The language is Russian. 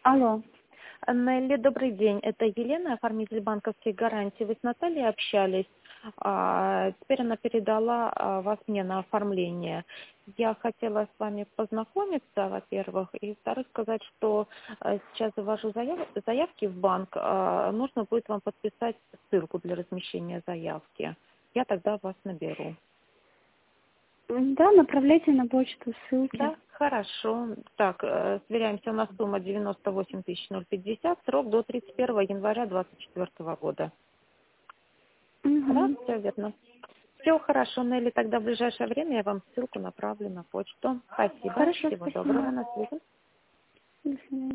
Алло. Нелли, добрый день. Это Елена, оформитель банковских гарантий. Вы с Натальей общались. Теперь она передала вас мне на оформление. Я хотела с вами познакомиться, во-первых, и во-вторых, сказать, что сейчас завожу заявки в банк. Нужно будет вам подписать ссылку для размещения заявки. Я тогда вас наберу. Да, направляйте на почту ссылки. Да, хорошо. Так, сверяемся. У нас сумма 98 050, срок до 31 января 2024 года. Да, Угу. все верно. Все хорошо, Нелли, тогда в ближайшее время я вам ссылку направлю на почту. Спасибо, Хорошо, всего спасибо. доброго, на связи. До свидания.